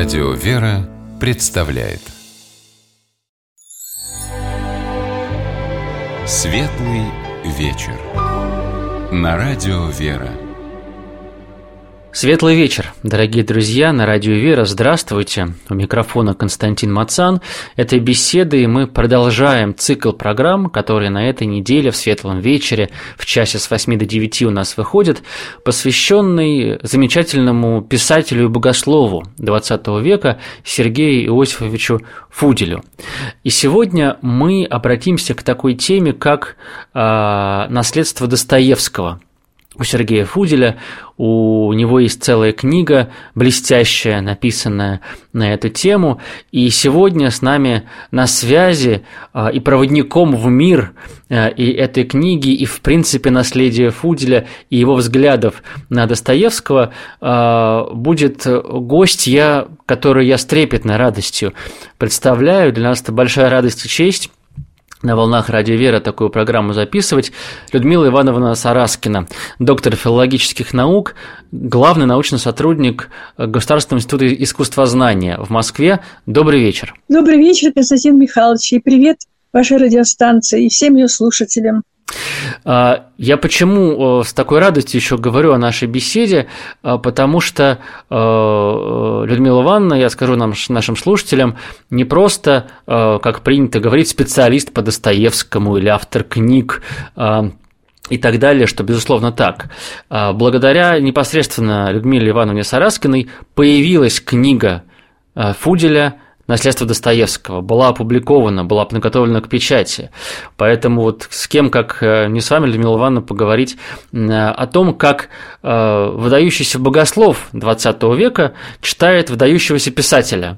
Радио «Вера» представляет Светлый вечер на Радио «Вера». Светлый вечер, дорогие друзья, на Радио «Вера». Здравствуйте. У микрофона Константин Мацан. Этой беседой мы продолжаем цикл программ, которые на этой неделе в Светлом вечере в часе с 8 до 9 у нас выходят, посвященный замечательному писателю и богослову XX века Сергею Иосифовичу Фуделю. И сегодня мы обратимся к такой теме, как наследство Достоевского. У Сергея Фуделя, у него есть целая книга, блестящая, написанная на эту тему, и сегодня с нами на связи и проводником в мир и этой книги, и в принципе наследия Фуделя, и его взглядов на Достоевского будет гостья, которую я с трепетной радостью представляю. Для нас это большая радость и честь на волнах Радио «Вера» такую программу записывать. Людмила Ивановна Сараскина, доктор филологических наук, главный научный сотрудник Государственного института искусствознания в Москве. Добрый вечер. Добрый вечер, Константин Михайлович, и привет вашей радиостанции и всем ее слушателям. Я почему с такой радостью еще говорю о нашей беседе, потому что Людмила Ивановна, я скажу нашим слушателям, не просто, как принято говорить, специалист по Достоевскому или автор книг и так далее, что, безусловно, так. Благодаря непосредственно Людмиле Ивановне Сараскиной появилась книга Фуделя «Наследство Достоевского», была опубликована, была подготовлена к печати. Поэтому вот с кем, как не с вами, Людмила Ивановна, поговорить о том, как выдающийся богослов XX века читает выдающегося писателя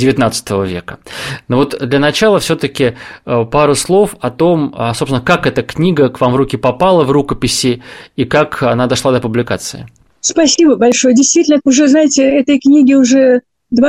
XIX века. Но вот для начала все-таки пару слов о том, собственно, как эта книга к вам в руки попала, в рукописи, и как она дошла до публикации. Спасибо большое. Действительно, уже, знаете, этой книге уже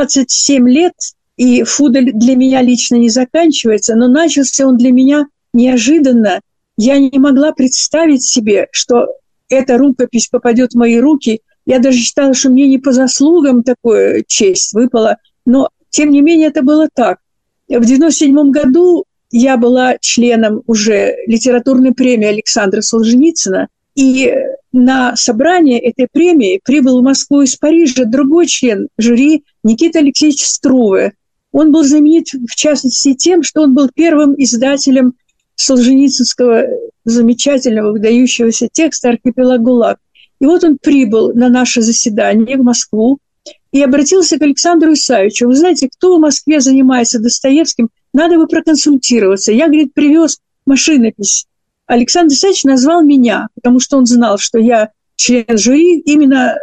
27 лет, и Фудель для меня лично не заканчивается, но начался он для меня неожиданно. Я не могла представить себе, что эта рукопись попадет в мои руки. Я даже считала, что мне не по заслугам такая честь выпала, но тем не менее это было так. В 1997 году я была членом уже литературной премии Александра Солженицына, и на собрание этой премии прибыл в Москву из Парижа другой член жюри Никита Алексеевич Струве. Он был знаменит, в частности, тем, что он был первым издателем солженицынского замечательного, выдающегося текста «Архипелаг ГУЛАГ». И вот он прибыл на наше заседание в Москву и обратился к Александру Исаевичу. Вы знаете, кто в Москве занимается Достоевским? Надо бы проконсультироваться. Я, говорит, привез машинопись. Александр Исаевич назвал меня, потому что он знал, что я член жюри именно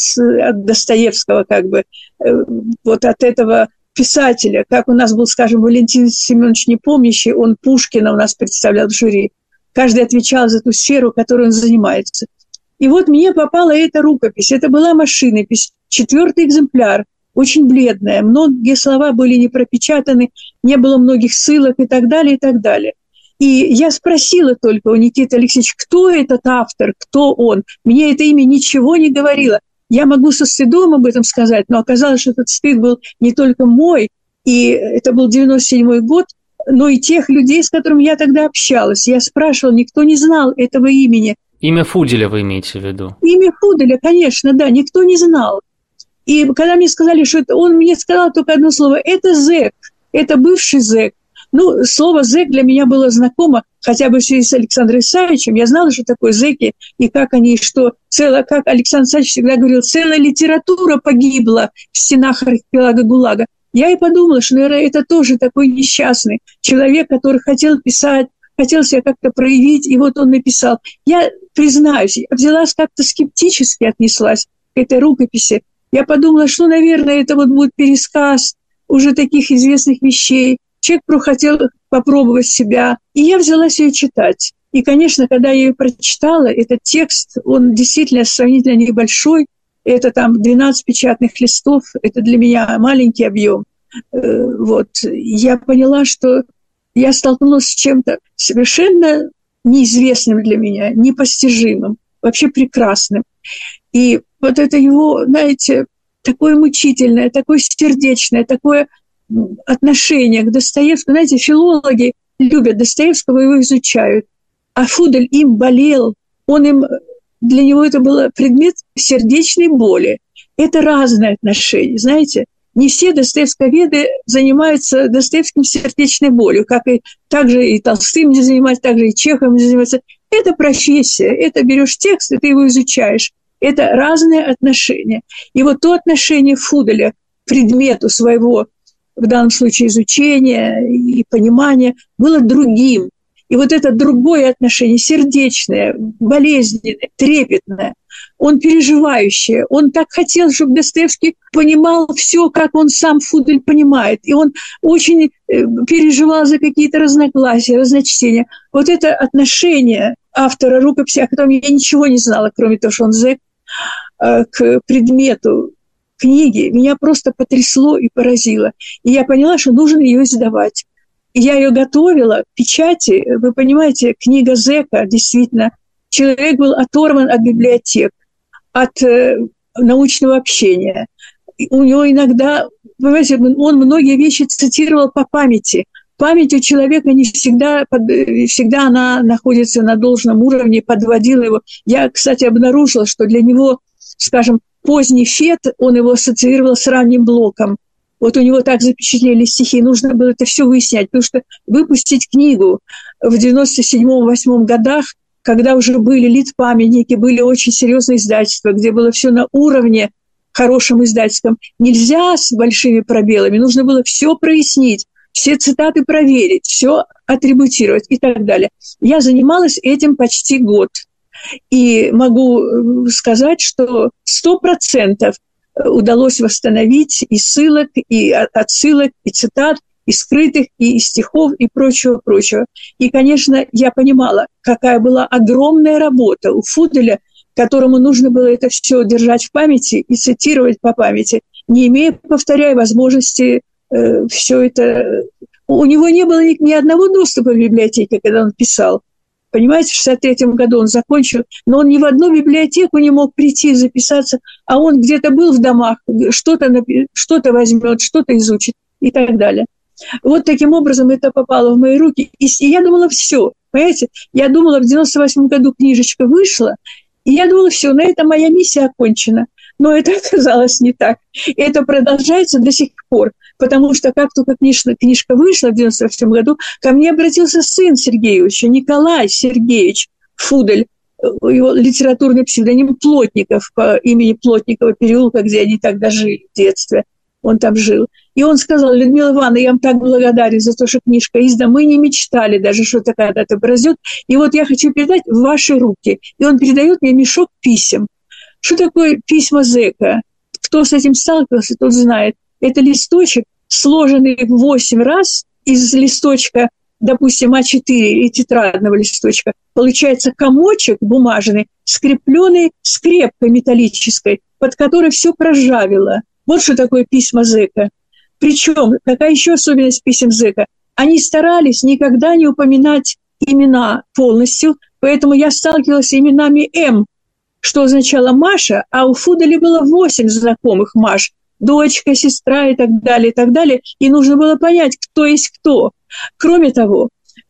от Достоевского, как бы, вот от этого писателя, как у нас был, скажем, Валентин Семенович Непомнящий, он Пушкина у нас представлял в жюри. Каждый отвечал за ту сферу, которой он занимается. И вот мне попала эта рукопись. Это была машинопись, 4-й экземпляр, очень бледная. Многие слова были не пропечатаны, не было многих ссылок и так далее, и так далее. И я спросила только у Никиты Алексеевича, кто этот автор, кто он. Мне это имя ничего не говорило. Я могу со стыдом об этом сказать, но оказалось, что этот стыд был не только мой, и это был 97-й год, но и тех людей, с которыми я тогда общалась. Я спрашивала, никто не знал этого имени. Имя Фуделя вы имеете в виду? Имя Фуделя, конечно, да, никто не знал. И когда мне сказали, что это, он мне сказал только одно слово, это зэк, это бывший зэк. Ну, слово «зэк» для меня было знакомо, хотя бы в связи с Александром Исаевичем. Я знала, что такое зэки, и как они, что как Александр Исаевич всегда говорил, целая литература погибла в стенах архипелага ГУЛАГа. Я и подумала, что, наверное, это тоже такой несчастный человек, который хотел писать, хотел себя как-то проявить, и вот он написал. Я, признаюсь, взялась как-то скептически отнеслась к этой рукописи. Я подумала, что, наверное, это вот будет пересказ уже таких известных вещей. Человек хотел попробовать себя, и я взялась ее читать. И, конечно, когда я ее прочитала, этот текст, он действительно сравнительно небольшой, это там 12 печатных листов, это для меня маленький объем. Вот. Я поняла, что я столкнулась с чем-то совершенно неизвестным для меня, непостижимым, вообще прекрасным. И вот это его, знаете, такое мучительное, такое сердечное, такое отношение к Достоевскому. Знаете, филологи любят Достоевского, его изучают. А Фудель им болел. Для него это был предмет сердечной боли. Это разные отношения, знаете. Не все достоевсковеды занимаются Достоевским сердечной болью, также и Толстым не занимаются, также и Чеховым не занимаются. Это профессия, это берешь текст, и ты его изучаешь. Это разные отношения. И вот то отношение Фуделя к предмету своего, в данном случае, изучения и понимания, было другим. И вот это другое отношение, сердечное, болезненное, трепетное, он переживающий, он так хотел, чтобы Достоевский понимал все, как он сам, Фудель, понимает. И он очень переживал за какие-то разногласия, разночтения. Вот это отношение автора рукописи, о котором я ничего не знала, кроме того, что он зэк, к предмету книги, меня просто потрясло и поразило. И я поняла, что нужно ее издавать. И я ее готовила к печати. Вы понимаете, книга зэка, действительно, человек был оторван от библиотек, от научного общения. У него иногда, понимаете, он многие вещи цитировал по памяти. Память у человека не всегда она находится на должном уровне, подводила его. Я, кстати, обнаружила, что для него, скажем, поздний Фет, он его ассоциировал с ранним Блоком. Вот у него так запечатлели стихи, нужно было это все выяснять, потому что выпустить книгу в 97-8 годах, когда уже были литпамятники, были очень серьезные издательства, где было все на уровне хорошем издательском, нельзя с большими пробелами, нужно было все прояснить, все цитаты проверить, все атрибутировать и так далее. Я занималась этим почти год. И могу сказать, что 100% удалось восстановить и ссылок, и отсылок, и цитат, и скрытых, и стихов, и прочего-прочего. И, конечно, я понимала, какая была огромная работа у Фуделя, которому нужно было это все держать в памяти и цитировать по памяти, не имея, повторяю, возможности все это... У него не было ни одного доступа в библиотеке, когда он писал. Понимаете, в 1963 году он закончил, но он ни в одну библиотеку не мог прийти, записаться, а он где-то был в домах, что-то возьмет, что-то изучит и так далее. Вот таким образом это попало в мои руки. И я думала, все, понимаете, я думала, в 1998 году книжечка вышла, и я думала, все, на этом моя миссия окончена. Но это оказалось не так. И это продолжается до сих пор. Потому что как только книжка вышла в 1998 году, ко мне обратился сын Сергеевича, Николай Сергеевич Фудель, его литературный псевдоним Плотников, по имени Плотникова переулка, где они тогда жили в детстве. Он там жил. И он сказал: Людмила Ивановна, я вам так благодарен за то, что книжка издана. Мы не мечтали даже, что это когда-то произойдет. И вот я хочу передать в ваши руки. И он передает мне мешок писем. Что такое письма зэка? Кто с этим сталкивался, тот знает. Это листочек, сложенный в 8 раз из листочка, допустим, А4 или тетрадного листочка. Получается комочек бумажный, скрепленный скрепкой металлической, под которой все проржавело. Вот что такое письма зэка. Причем, какая еще особенность писем зэка? Они старались никогда не упоминать имена полностью, поэтому я сталкивалась с именами М, что означало Маша, а у Фуделя было 8 знакомых Маш, дочка, сестра и так далее, и нужно было понять, кто есть кто. Кроме того,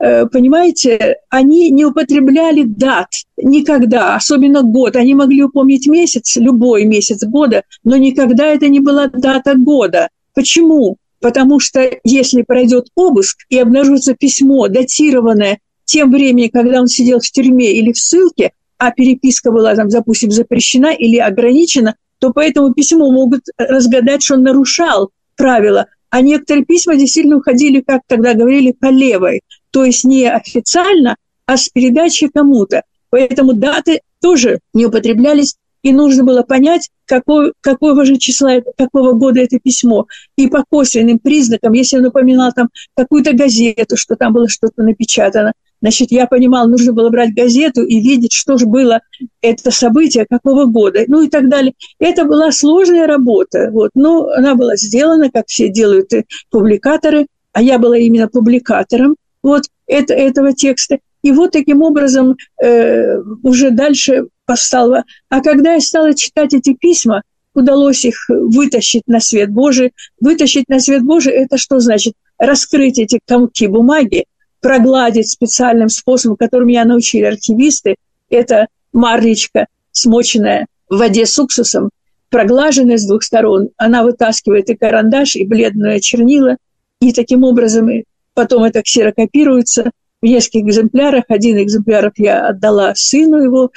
понимаете, они не употребляли дат никогда, особенно год. Они могли упомнить месяц, любой месяц года, но никогда это не была дата года. Почему? Потому что если пройдет обыск и обнаружится письмо, датированное тем временем, когда он сидел в тюрьме или в ссылке, а переписка была, там, допустим, запрещена или ограничена, то по этому письму могут разгадать, что он нарушал правила. А некоторые письма действительно уходили, как тогда говорили, по левой. То есть не официально, а с передачей кому-то. Поэтому даты тоже не употреблялись, и нужно было понять, какого же числа, какого года это письмо. И по косвенным признакам, если он упоминал там какую-то газету, что там было что-то напечатано, значит, я понимала, нужно было брать газету и видеть, что же было это событие, какого года, ну и так далее. Это была сложная работа, вот. Но она была сделана, как все делают публикаторы, а я была именно публикатором вот этого текста. И вот таким образом уже дальше постало. А когда я стала читать эти письма, удалось их вытащить на свет Божий. Вытащить на свет Божий – это что значит? Раскрыть эти комки бумаги, прогладить специальным способом, которым меня научили архивисты. Это марлечка, смоченная в воде с уксусом, проглаженная с двух сторон. Она вытаскивает и карандаш, и бледное чернила. И таким образом потом это ксерокопируется в нескольких экземплярах. Один экземпляр я отдала сыну его,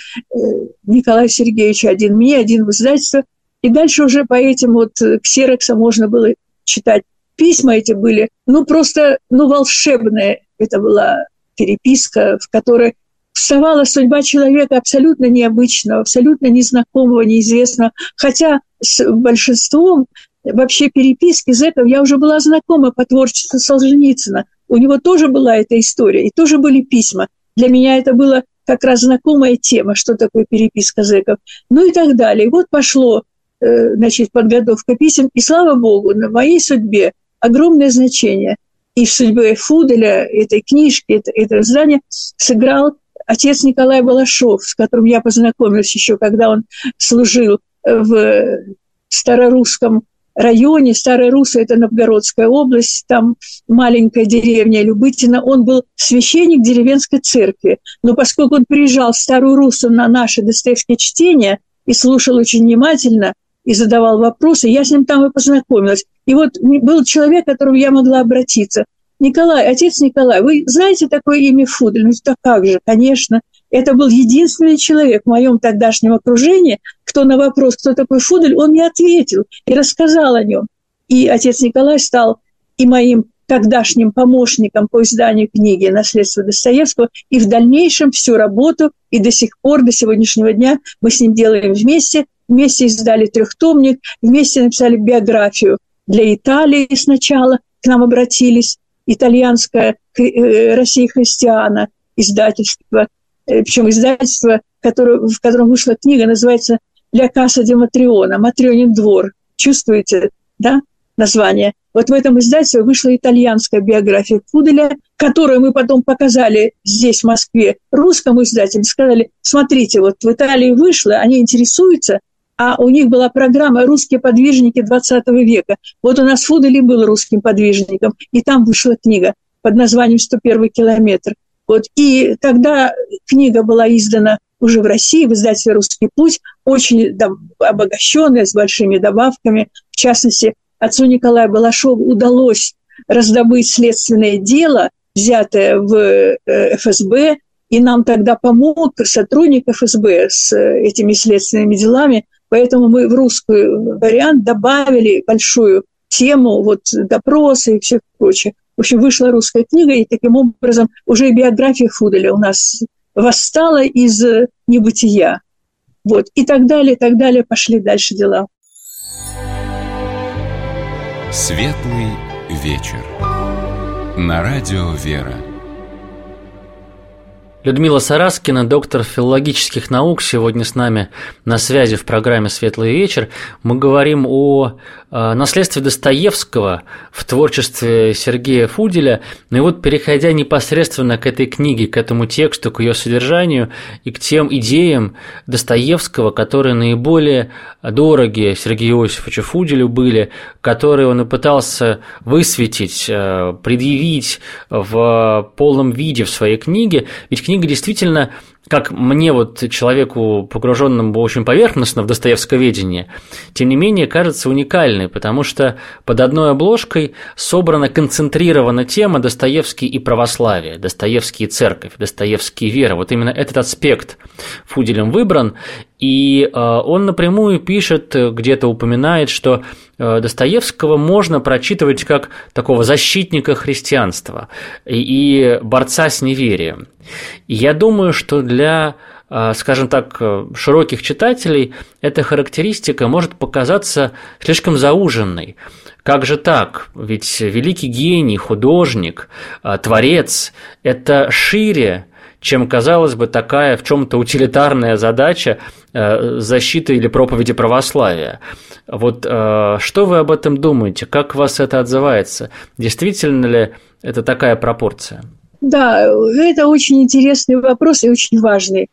Николаю Сергеевичу, один мне, один в издательство. И дальше уже по этим вот ксероксам можно было читать. Письма эти были, просто волшебные. Это была переписка, в которой вставала судьба человека абсолютно необычного, абсолютно незнакомого, неизвестного. Хотя с большинством вообще переписки зэков я уже была знакома по творчеству Солженицына. У него тоже была эта история, и тоже были письма. Для меня это была как раз знакомая тема, что такое переписка зэков. И так далее. И вот пошло, подготовка писем, и слава богу, на моей судьбе огромное значение. И в судьбе Фуделя, этой книжки, этого издания сыграл отец Николай Балашов, с которым я познакомилась еще, когда он служил в Старорусском районе. Старая Руса – это Новгородская область, там маленькая деревня Любытино. Он был священник деревенской церкви. Но поскольку он приезжал в Старую Русу на наши достоевские чтения и слушал очень внимательно, и задавал вопросы, я с ним там и познакомилась. И вот был человек, к которому я могла обратиться. Николай, отец Николай, вы знаете такое имя Фудель? Да как же, конечно. Это был единственный человек в моем тогдашнем окружении, кто на вопрос, кто такой Фудель, он мне ответил и рассказал о нем. И отец Николай стал и моим тогдашним помощником по изданию книги «Наследство Достоевского», и в дальнейшем всю работу, и до сих пор, до сегодняшнего дня мы с ним делаем вместе. Вместе издали 3-томник, вместе написали биографию для Италии сначала, к нам обратились, итальянское «Россия христиана» издательство, причем издательство, в котором вышла книга, называется «Ля Каса де Матриона», «Матрёнин двор». Чувствуете, да, название? Вот в этом издательстве вышла итальянская биография Фуделя, которую мы потом показали здесь, в Москве, русскому издателю. Сказали, смотрите, вот в Италии вышло, они интересуются, а у них была программа «Русские подвижники XX века». Вот у нас Фудель был русским подвижником, и там вышла книга под названием «101 километр». Вот. И тогда книга была издана уже в России, в издательстве «Русский путь», очень обогащенная, с большими добавками. В частности, отцу Николаю Балашову удалось раздобыть следственное дело, взятое в ФСБ, и нам тогда помог сотрудник ФСБ с этими следственными делами. Поэтому мы в русский вариант добавили большую тему, вот допросы и все прочее. В общем, вышла русская книга, и таким образом уже биография Фуделя у нас восстала из небытия. Вот. И так далее, пошли дальше дела. Светлый вечер. На радио «Вера». Людмила Сараскина, доктор филологических наук, сегодня с нами на связи в программе «Светлый вечер». Мы говорим о наследстве Достоевского в творчестве Сергея Фуделя. И вот, переходя непосредственно к этой книге, к этому тексту, к ее содержанию и к тем идеям Достоевского, которые наиболее дороги Сергею Иосифовичу Фуделю были, которые он и пытался высветить, предъявить в полном виде в своей книге. Ведь книга действительно, как мне, вот человеку, погруженному очень поверхностно в достоевсковедение, тем не менее кажется уникальной, потому что под одной обложкой собрана концентрирована тема Достоевский и православие, Достоевский и церковь, Достоевский и вера. Вот именно этот аспект Фуделем выбран, и он напрямую пишет, где-то упоминает, что Достоевского можно прочитывать как такого защитника христианства и борца с неверием. И я думаю, что для, скажем так, широких читателей эта характеристика может показаться слишком зауженной. Как же так? Ведь великий гений, художник, творец – это шире, чем, казалось бы, такая в чем-то утилитарная задача защиты или проповеди православия. Вот что вы об этом думаете? Как вас это отзывается? Действительно ли это такая пропорция? Да, это очень интересный вопрос и очень важный.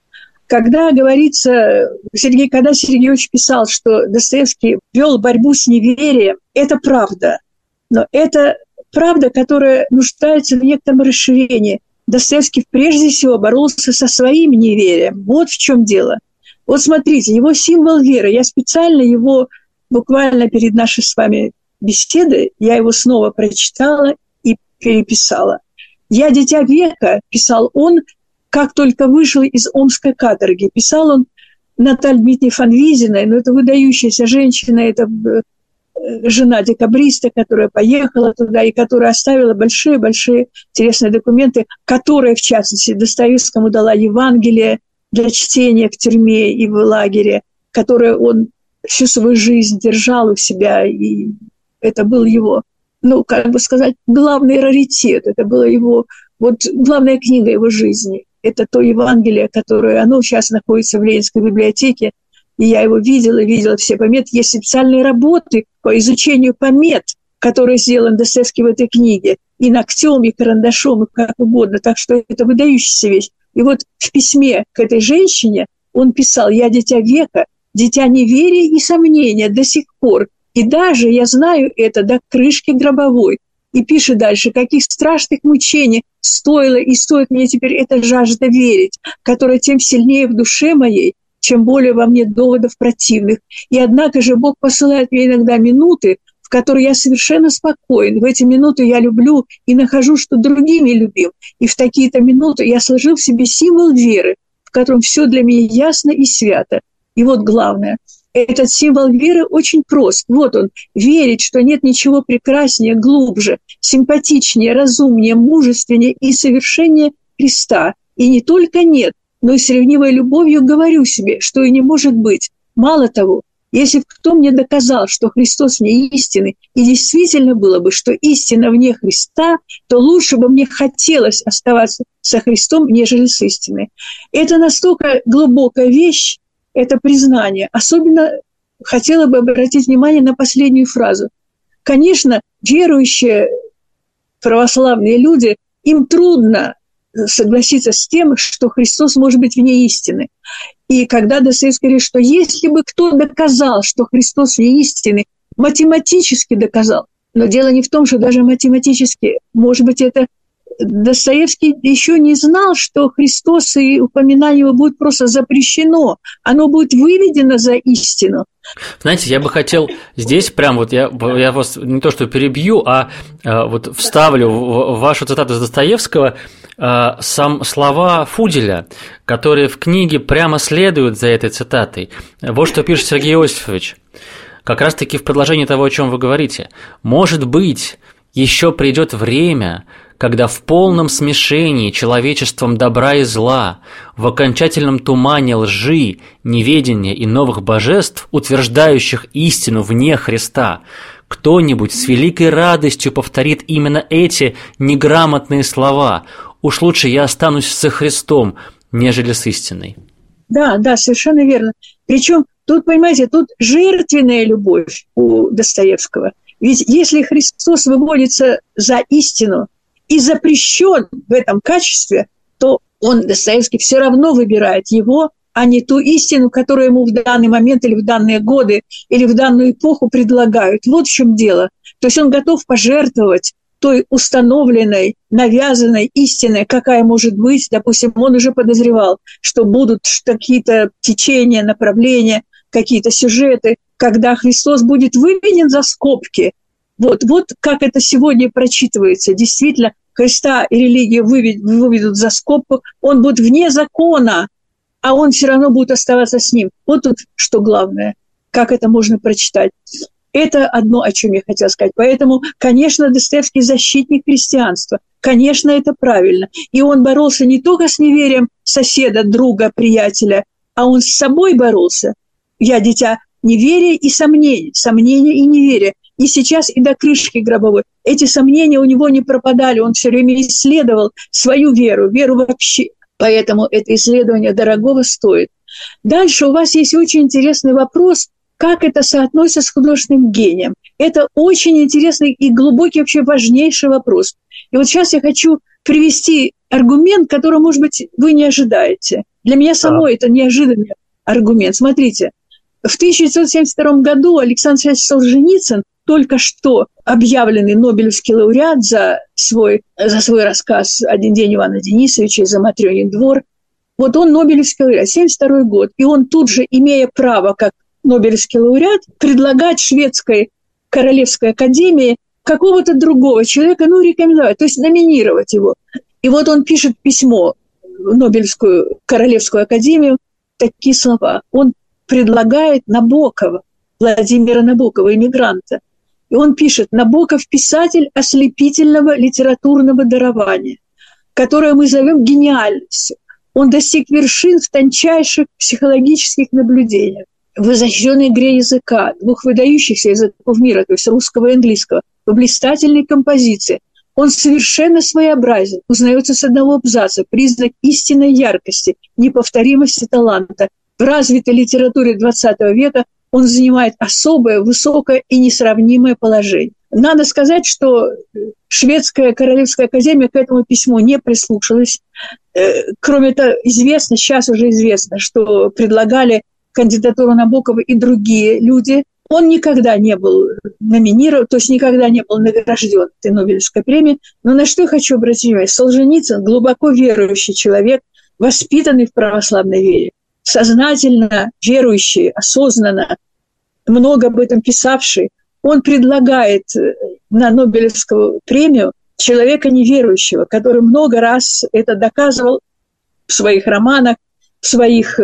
Когда говорится, Сергей Ильич писал, что Достоевский вел борьбу с неверием, это правда. Но это правда, которая нуждается в некотором расширении. Достоевский прежде всего боролся со своим неверием. Вот в чем дело. Вот смотрите, его символ веры. Я специально его буквально перед нашей с вами беседой, я его снова прочитала и переписала. «Я дитя века», писал он, как только вышел из омской каторги. Писал он Наталье Дмитриевне Фанвизиной, но это выдающаяся женщина, это жена декабриста, которая поехала туда и которая оставила большие-большие интересные документы, которая, в частности, Достоевскому дала Евангелие для чтения в тюрьме и в лагере, которое он всю свою жизнь держал у себя, и это был его, главный раритет, это была его, главная книга его жизни. Это то Евангелие, которое, оно сейчас находится в Ленинской библиотеке, и я его видела все пометы. Есть специальные работы по изучению помет, которые сделаны Достоевским в этой книге, и ногтем, и карандашом, и как угодно. Так что это выдающаяся вещь. И вот в письме к этой женщине он писал: «Я дитя века, дитя неверия и сомнения до сих пор. И даже, я знаю это, до крышки гробовой». И пишет дальше: «Каких страшных мучений стоило и стоит мне теперь эта жажда верить, которая тем сильнее в душе моей, чем более во мне доводов противных. И однако же Бог посылает мне иногда минуты, в которые я совершенно спокоен. В эти минуты я люблю и нахожу, что другими любим. И в такие-то минуты я сложил в себе символ веры, в котором все для меня ясно и свято. И вот главное, этот символ веры очень прост. Вот он, верить, что нет ничего прекраснее, глубже, симпатичнее, разумнее, мужественнее и совершеннее Христа. И не только нет, но и с ревнивой любовью говорю себе, что и не может быть. Мало того, если бы кто мне доказал, что Христос вне истины, и действительно было бы, что истина вне Христа, то лучше бы мне хотелось оставаться со Христом, нежели с истиной. Это настолько глубокая вещь, это признание. Особенно хотела бы обратить внимание на последнюю фразу. Конечно, верующие православные люди, им трудно согласиться с тем, что Христос может быть вне истины. И когда Достоевский говорит, что если бы кто доказал, что Христос вне истины, математически доказал, но дело не в том, что даже математически, может быть, это Достоевский еще не знал, что Христос и упоминание его будет просто запрещено, оно будет выведено за истину. Знаете, я бы хотел здесь прям я вас не то что перебью, а вот вставлю в вашу цитату из Достоевского слова Фуделя, которые в книге прямо следуют за этой цитатой. Вот что пишет Сергей Иосифович, как раз-таки в продолжении того, о чем вы говорите. «Может быть, еще придет время, когда в полном смешении человечеством добра и зла, в окончательном тумане лжи, неведения и новых божеств, утверждающих истину вне Христа, кто-нибудь с великой радостью повторит именно эти неграмотные слова: уж лучше я останусь со Христом, нежели с истиной». Да, совершенно верно. Причем тут, понимаете, тут жертвенная любовь у Достоевского. Ведь если Христос выводится за истину и запрещен в этом качестве, то он, Достоевский, все равно выбирает его, а не ту истину, которую ему в данный момент или в данные годы, или в данную эпоху предлагают. Вот в чем дело. То есть он готов пожертвовать той установленной, навязанной истиной, какая может быть. Допустим, он уже подозревал, что будут какие-то течения, направления, какие-то сюжеты, когда Христос будет выведен за скобки. Вот как это сегодня прочитывается. Действительно, Христа и религию выведут за скобку, он будет вне закона, а он все равно будет оставаться с ним. Вот тут что главное, как это можно прочитать. Это одно, о чем я хотела сказать. Поэтому, конечно, Достоевский защитник христианства. Конечно, это правильно. И он боролся не только с неверием соседа, друга, приятеля, а он с собой боролся. Я дитя неверия и сомнения и неверия. И сейчас, и до крышки гробовой. Эти сомнения у него не пропадали, он все время исследовал свою веру вообще. Поэтому это исследование дорогого стоит. Дальше у вас есть очень интересный вопрос, как это соотносится с художественным гением. Это очень интересный и глубокий, вообще важнейший вопрос. И вот сейчас я хочу привести аргумент, который, может быть, вы не ожидаете. Для меня самой это неожиданный аргумент. Смотрите, в 1972 году Александр Сергеевич Солженицын, только что объявленный Нобелевский лауреат за свой рассказ «Один день Ивана Денисовича» и «За Матрёнин двор», вот он Нобелевский лауреат, 1972 год, и он тут же, имея право как Нобелевский лауреат, предлагать шведской Королевской академии какого-то другого человека, рекомендовать, то есть номинировать его. И вот он пишет письмо в Нобелевскую Королевскую академию, такие слова. Он предлагает Набокова, Владимира Набокова, эмигранта. И он пишет: «Набоков – писатель ослепительного литературного дарования, которое мы зовем гениальностью. Он достиг вершин в тончайших психологических наблюдениях, в изощренной игре языка, двух выдающихся языков мира, то есть русского и английского, в блистательной композиции. Он совершенно своеобразен, узнается с одного абзаца, признак истинной яркости, неповторимости таланта. В развитой литературе XX века он занимает особое, высокое и несравнимое положение». Надо сказать, что шведская Королевская академия к этому письму не прислушалась. Кроме того, сейчас уже известно, что предлагали кандидатуру Набокова и другие люди. Он никогда не был номинирован, то есть никогда не был награжден этой Нобелевской премией. Но на что я хочу обратить внимание? Солженицын – глубоко верующий человек, воспитанный в православной вере, сознательно верующий, осознанно, много об этом писавший. Он предлагает на Нобелевскую премию человека неверующего, который много раз это доказывал в своих романах, в своих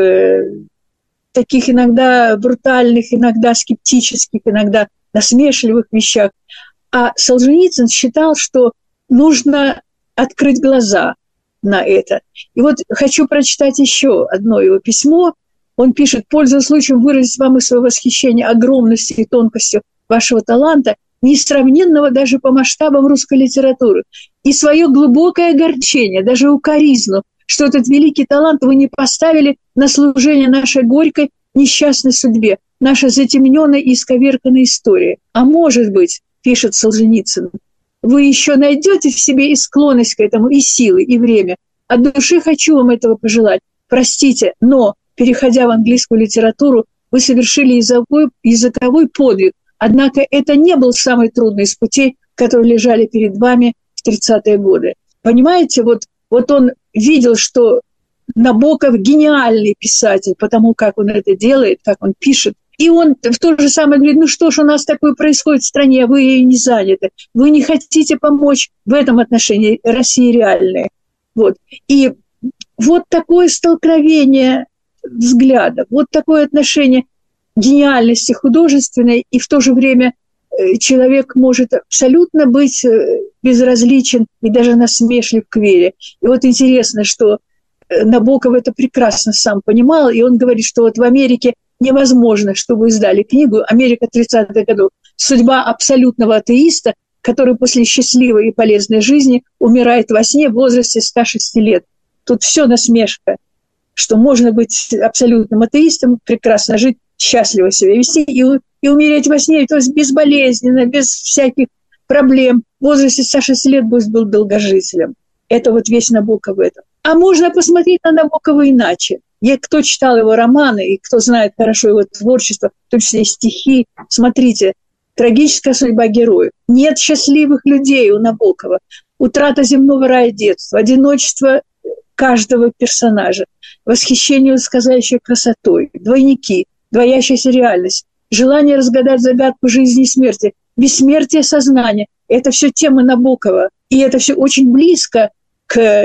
таких иногда брутальных, иногда скептических, иногда насмешливых вещах. А Солженицын считал, что нужно открыть глаза на это. И вот хочу прочитать еще одно его письмо. Он пишет: «Пользуясь случаем выразить вам и свое восхищение огромностью и тонкостью вашего таланта, несравненного даже по масштабам русской литературы, и свое глубокое огорчение, даже укоризну, что этот великий талант вы не поставили на служение нашей горькой несчастной судьбе, нашей затемненной и исковерканной истории. А может быть, — пишет Солженицын, — вы еще найдете в себе и склонность к этому, и силы, и время. От души хочу вам этого пожелать. Простите, но, переходя в английскую литературу, вы совершили языковой подвиг, однако это не был самый трудный из путей, которые лежали перед вами в 30-е годы». Понимаете, вот он видел, что Набоков гениальный писатель, потому как он это делает, как он пишет. И он в то же самое говорит: что ж у нас такое происходит в стране, вы ею не заняты, вы не хотите помочь в этом отношении России реальной. Вот. И вот такое столкновение взглядов, вот такое отношение гениальности художественной, и в то же время человек может абсолютно быть безразличен и даже насмешлив к вере. И вот интересно, что Набоков это прекрасно сам понимал, и он говорит, что вот в Америке невозможно, чтобы издали книгу «Америка 30-х годов. Судьба абсолютного атеиста, который после счастливой и полезной жизни умирает во сне в возрасте 106 лет». Тут все насмешка, что можно быть абсолютным атеистом, прекрасно жить, счастливо себя вести и умереть во сне, то есть безболезненно, без всяких проблем. В возрасте 106 лет был долгожителем. Это вот весь Набоков в этом. А можно посмотреть на Набокова иначе. Кто читал его романы и кто знает хорошо его творчество, в том числе и стихи, смотрите, трагическая судьба героев. Нет счастливых людей у Набокова. Утрата земного рая детства, одиночество каждого персонажа, восхищение сказающей красотой, двойники, двоящаяся реальность, желание разгадать загадку жизни и смерти, бессмертие сознания. Это все темы Набокова. И это все очень близко к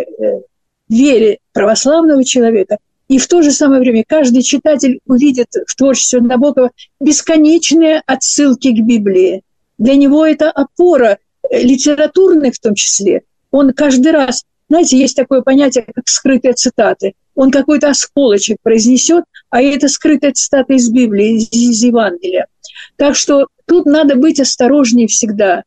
вере православного человека. И в то же самое время каждый читатель увидит в творчестве Набокова бесконечные отсылки к Библии. Для него это опора, литературная в том числе. Он каждый раз, знаете, есть такое понятие, как скрытые цитаты. Он какой-то осколочек произнесет, а это скрытая цитата из Библии, из Евангелия. Так что тут надо быть осторожнее всегда.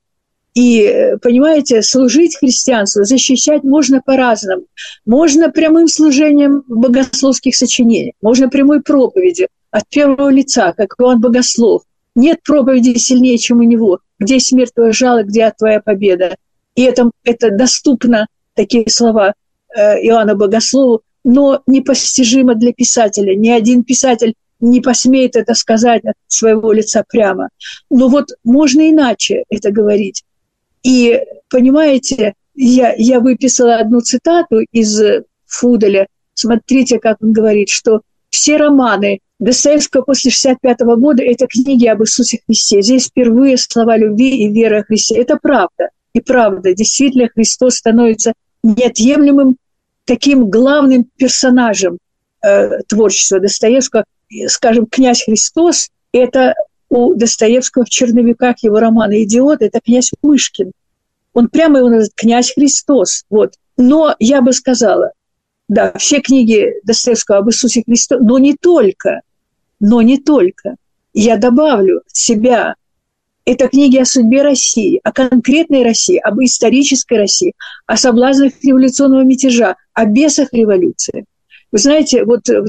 И, понимаете, служить христианству, защищать можно по-разному. Можно прямым служением богословских сочинений, можно прямой проповедью от первого лица, как Иоанн Богослов. Нет проповеди сильнее, чем у него. Где смерть твоя жало, где твоя победа. И это доступно, такие слова Иоанна Богослову, но непостижимо для писателя. Ни один писатель не посмеет это сказать от своего лица прямо. Но вот можно иначе это говорить. И, понимаете, я выписала одну цитату из Фуделя. Смотрите, как он говорит, что все романы Достоевского после 1965 года – это книги об Иисусе Христе. Здесь впервые слова любви и веры о Христе. Это правда. И правда, действительно, Христос становится неотъемлемым таким главным персонажем творчества Достоевского. Скажем, «Князь Христос» – это у Достоевского в «Черновиках» его романа «Идиот» – это князь Мышкин. Он прямо его называет «Князь Христос». Вот. Но я бы сказала, да, все книги Достоевского об Иисусе Христе, но не только. Я добавлю от себя. Это книги о судьбе России, о конкретной России, об исторической России, о соблазнах революционного мятежа, о бесах революции. Вы знаете, вот в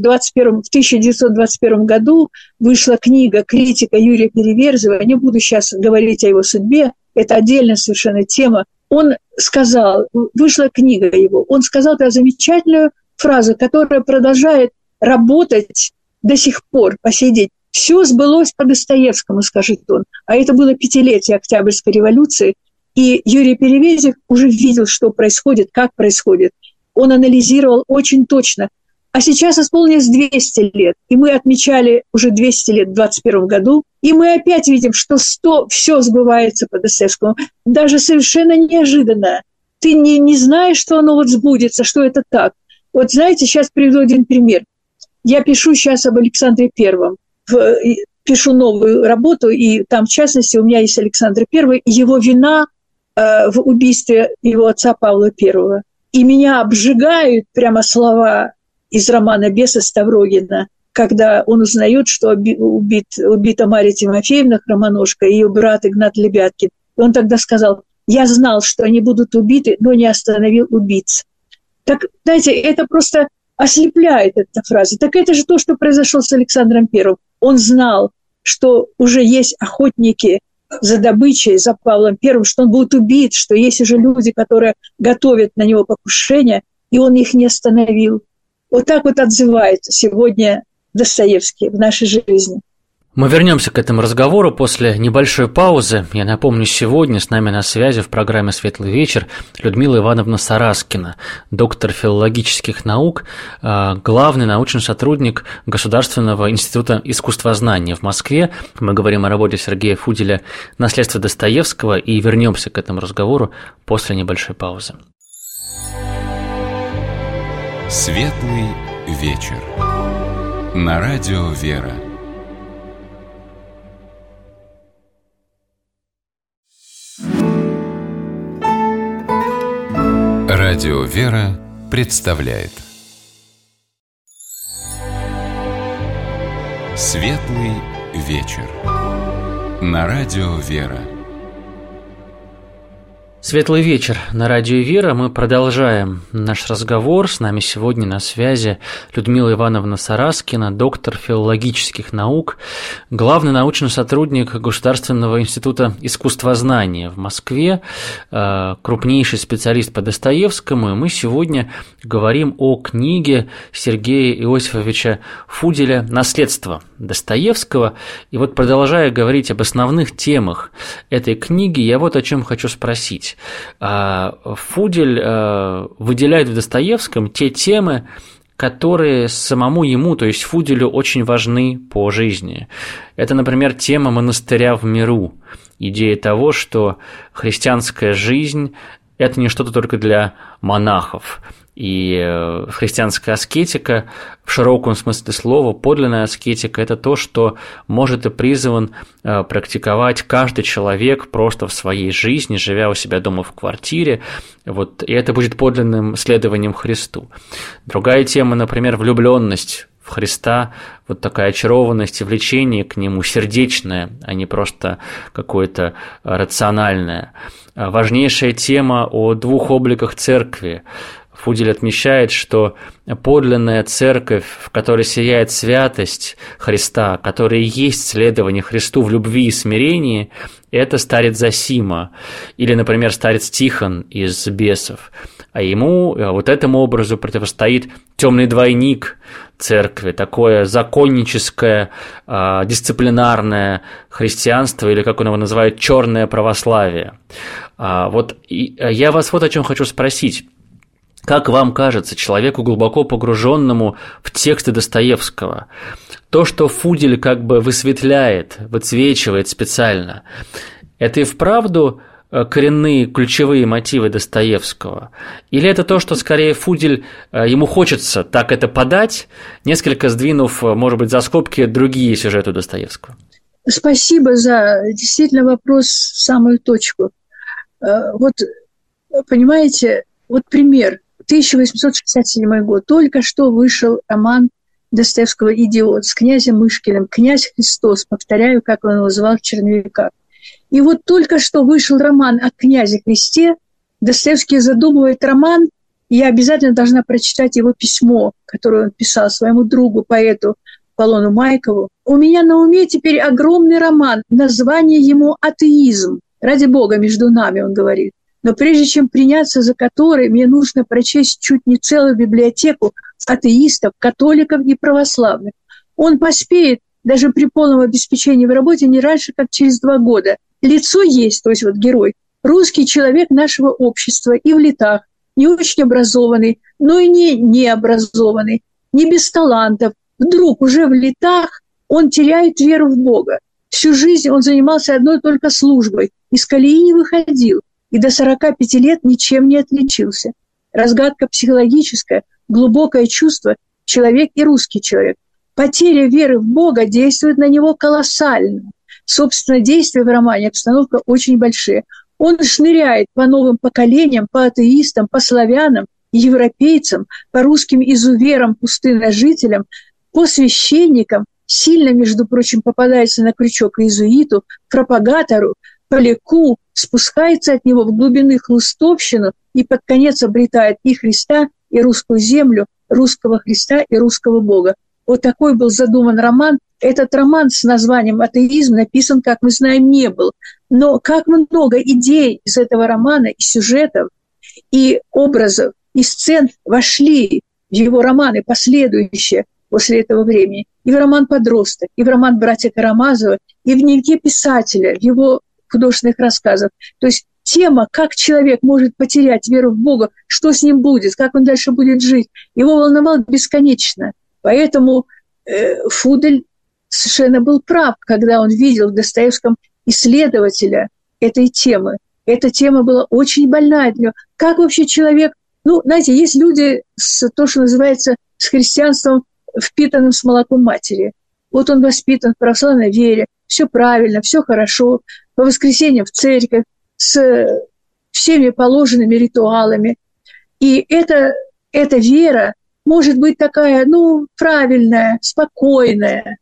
1921 году вышла книга критика Юрия Переверзева. Не буду сейчас говорить о его судьбе, это отдельная совершенно тема. Он сказал, вышла книга его, он сказал эту замечательную фразу, которая продолжает работать до сих пор, по сей день. Все сбылось по Достоевскому, скажет он. А это было 5-летие Октябрьской революции. И Юрий Переверзев уже видел, что происходит, как происходит. Он анализировал очень точно. А сейчас исполнилось 200 лет. И мы отмечали уже 200 лет в 2021 году. И мы опять видим, что все сбывается по Достоевскому. Даже совершенно неожиданно. Ты не знаешь, что оно вот сбудется, что это так. Вот знаете, сейчас приведу один пример. Я пишу сейчас об Александре Первом. Пишу новую работу, и там, в частности, у меня есть Александр I, его вина в убийстве его отца Павла I. И меня обжигают прямо слова из романа «Бесы» Ставрогина, когда он узнает, что убита Марья Тимофеевна Хромоножка и ее брат Игнат Лебяткин. И он тогда сказал: «Я знал, что они будут убиты, но не остановил убийц». Так, знаете, это просто ослепляет эта фраза. Так это же то, что произошло с Александром I. Он знал, что уже есть охотники за добычей, за Павлом I, что он будет убит, что есть уже люди, которые готовят на него покушение, и он их не остановил. Вот так вот отзывается сегодня Достоевский в нашей жизни. Мы вернемся к этому разговору после небольшой паузы. Я напомню, сегодня с нами на связи в программе «Светлый вечер» Людмила Ивановна Сараскина, доктор филологических наук, главный научный сотрудник Государственного института искусствознания в Москве. Мы говорим о работе Сергея Фуделя «Наследство Достоевского» и вернемся к этому разговору после небольшой паузы. «Светлый вечер» на радио «Вера». Радио «Вера» представляет «Светлый вечер» на радио «Вера». Светлый вечер на радио «Вера». Мы продолжаем наш разговор. С нами сегодня на связи Людмила Ивановна Сараскина, доктор филологических наук, главный научный сотрудник Государственного института искусствознания в Москве, крупнейший специалист по Достоевскому. И мы сегодня говорим о книге Сергея Иосифовича Фуделя «Наследство Достоевского». И вот, продолжая говорить об основных темах этой книги, я вот о чем хочу спросить. Фудель выделяет в Достоевском те темы, которые самому ему, то есть Фуделю, очень важны по жизни. Это, например, тема монастыря в миру, идея того, что христианская жизнь – это не что-то только для монахов. И христианская аскетика, в широком смысле слова, подлинная аскетика – это то, что может и призван практиковать каждый человек просто в своей жизни, живя у себя дома в квартире, вот, и это будет подлинным следованием Христу. Другая тема, например, влюбленность в Христа, вот такая очарованность и влечение к Нему сердечное, а не просто какое-то рациональное. Важнейшая тема о двух обликах церкви. Фудель отмечает, что подлинная церковь, в которой сияет святость Христа, которая и есть следование Христу в любви и смирении, это старец Зосима, или, например, старец Тихон из «Бесов». А ему, вот этому образу, противостоит темный двойник церкви, такое законническое, дисциплинарное христианство, или, как он его называет, черное православие. Я вас вот о чем хочу спросить. Как вам кажется, человеку, глубоко погруженному в тексты Достоевского, то, что Фудель как бы высветляет, выцвечивает специально, это и вправду коренные ключевые мотивы Достоевского? Или это то, что скорее Фудель, ему хочется так это подать, несколько сдвинув, может быть, за скобки другие сюжеты Достоевского? Спасибо за действительно вопрос в самую точку. Вот, понимаете, вот пример. 1867 год. Только что вышел роман Достоевского «Идиот» с князем Мышкиным. «Князь Христос», повторяю, как он его звал в черновиках. И вот только что вышел роман о князе Христе. Достоевский задумывает роман, и я обязательно должна прочитать его письмо, которое он писал своему другу, поэту Аполлону Майкову. У меня на уме теперь огромный роман, название ему «Атеизм». Ради Бога, между нами, он говорит. Но прежде чем приняться за который, мне нужно прочесть чуть не целую библиотеку атеистов, католиков и православных. Он поспеет даже при полном обеспечении в работе не раньше, как через 2 года. Лицо есть, то есть вот герой, русский человек нашего общества и в летах, не очень образованный, но и не необразованный, не без талантов. Вдруг уже в летах он теряет веру в Бога. Всю жизнь он занимался одной только службой, из колеи не выходил. И до 45 лет ничем не отличился. Разгадка психологическая, глубокое чувство, человек и русский человек. Потеря веры в Бога действует на него колоссально. Собственно, действия в романе, обстановка очень большие. Он шныряет по новым поколениям, по атеистам, по славянам, европейцам, по русским изуверам, пустынножителям, по священникам, сильно, между прочим, попадается на крючок иезуиту, пропагатору, поляку, спускается от него в глубины хлыстовщину и под конец обретает и Христа, и русскую землю, русского Христа и русского Бога. Вот такой был задуман роман. Этот роман с названием «Атеизм» написан, как мы знаем, не был. Но как много идей из этого романа, и сюжетов, и образов, и сцен вошли в его романы последующие после этого времени. И в роман «Подросток», и в роман «Братья Карамазовы», и в дневнике писателя, в его художественных рассказов. То есть тема, как человек может потерять веру в Бога, что с ним будет, как он дальше будет жить, его волновало бесконечно. Поэтому Фудель совершенно был прав, когда он видел в Достоевском исследователя этой темы. Эта тема была очень больная для него. Как вообще человек... знаете, есть люди с то, что называется, с христианством, впитанным с молоком матери. Вот он воспитан в православной вере, все правильно, все хорошо, по воскресеньям в церковь, с всеми положенными ритуалами. И эта вера может быть такая, правильная, спокойная.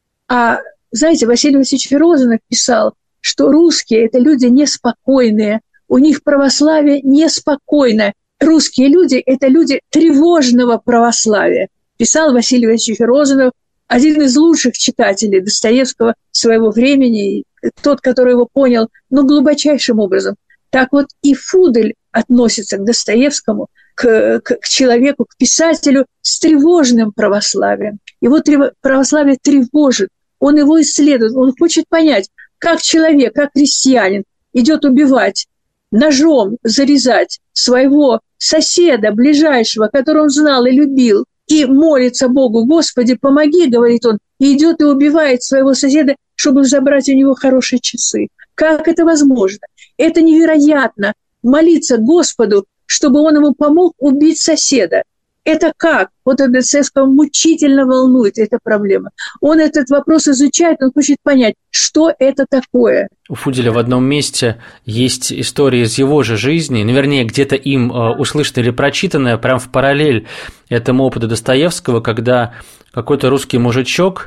А, знаете, Василий Васильевич Розанов писал, что русские – это люди неспокойные, у них православие неспокойное. Русские люди – это люди тревожного православия. Писал Василий Васильевич Розанов, один из лучших читателей Достоевского своего времени, тот, который его понял, глубочайшим образом. Так вот и Фудель относится к Достоевскому, к человеку, к писателю с тревожным православием. Его православие тревожит, он его исследует, он хочет понять, как человек, как крестьянин идет убивать, ножом зарезать своего соседа ближайшего, которого он знал и любил, и молится Богу: «Господи, помоги», говорит он, и идет и убивает своего соседа, чтобы забрать у него хорошие часы. Как это возможно? Это невероятно. Молиться Господу, чтобы он ему помог убить соседа. Это как? Вот Достоевского мучительно волнует эта проблема. Он этот вопрос изучает, он хочет понять, что это такое. У Фуделя в одном месте есть история из его же жизни, вернее, где-то им услышанная или прочитанная, прям в параллель этому опыту Достоевского, когда какой-то русский мужичок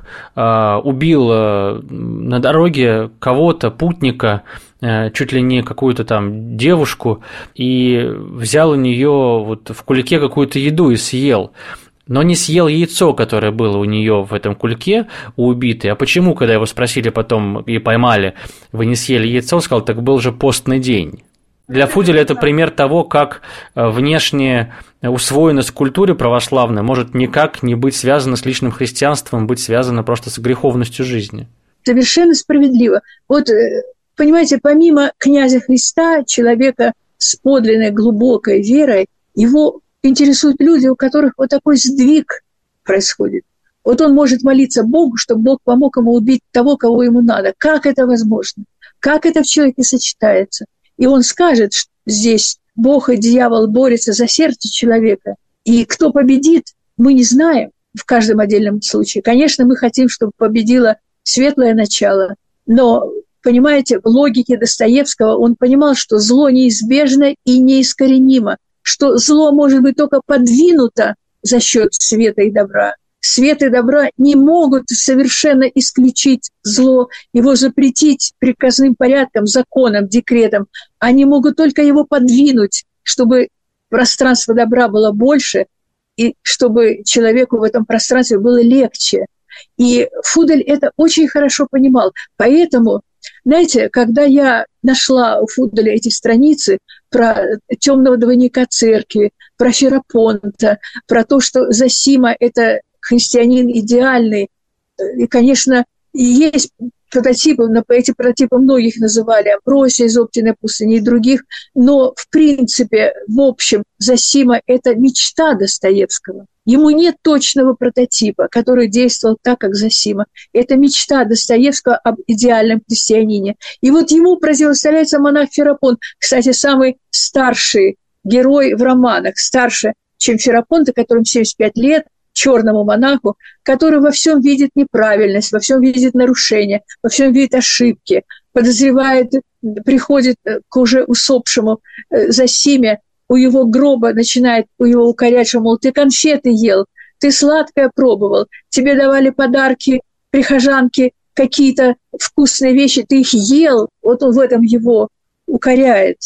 убил на дороге кого-то, путника, чуть ли не какую-то там девушку, и взял у нее вот в кулике какую-то еду и съел. Но не съел яйцо, которое было у нее в этом кульке, у убитой. А почему, когда его спросили потом и поймали, вы не съели яйцо, он сказал, так был же постный день. Для Фуделя это пример того, как внешняя усвоенность в культуре православной может никак не быть связана с личным христианством, быть связана просто с греховностью жизни. Совершенно справедливо. Вот, понимаете, помимо князя Христа, человека с подлинной глубокой верой, его интересуют люди, у которых вот такой сдвиг происходит. Вот он может молиться Богу, чтобы Бог помог ему убить того, кого ему надо. Как это возможно? Как это в человеке сочетается? И он скажет, что здесь Бог и дьявол борются за сердце человека. И кто победит, мы не знаем в каждом отдельном случае. Конечно, мы хотим, чтобы победило светлое начало. Но, понимаете, в логике Достоевского он понимал, что зло неизбежно и неискоренимо, что зло может быть только подвинуто за счет света и добра. Свет и добра не могут совершенно исключить зло, его запретить приказным порядком, законом, декретом. Они могут только его подвинуть, чтобы пространство добра было больше, и чтобы человеку в этом пространстве было легче. И Фудель это очень хорошо понимал. Поэтому, знаете, когда я нашла у Фуделя эти страницы про темного двойника церкви, про Ферапонта, про то, что Зосима – это христианин идеальный, и, конечно, есть прототипы, эти прототипы многих называли, Амбросия из Оптиной пустыни и других, но, в принципе, в общем, Зосима – это мечта Достоевского. Ему нет точного прототипа, который действовал так, как Зосима. Это мечта Достоевского об идеальном христианине. И вот ему противоставляется монах Ферапонт, кстати, самый старший герой в романах, старше, чем Ферапонт, которому 75 лет, черному монаху, который во всем видит неправильность, во всем видит нарушения, во всем видит ошибки, подозревает, приходит к уже усопшему Зосиме, у его гроба начинает его укорять, что, мол, ты конфеты ел, ты сладкое пробовал, тебе давали подарки, прихожанки, какие-то вкусные вещи, ты их ел, вот он в этом его укоряет.